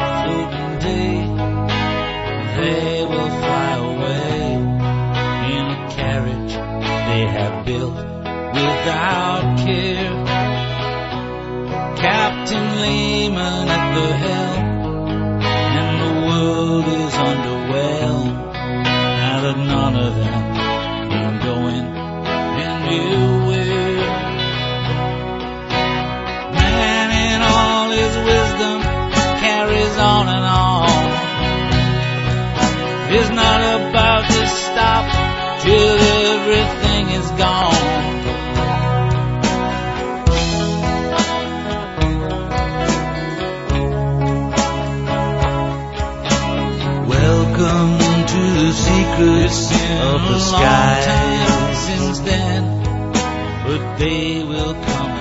floating day. They will fly away in a carriage they have built without care. Captain Lehman at the helm, and the world is underwhelmed. Now that none of them ain't going anywhere. Man in all his wisdom carries on and on. He's not about to stop till everything is gone. Welcome to the secrets of the sky. Since then, but they will come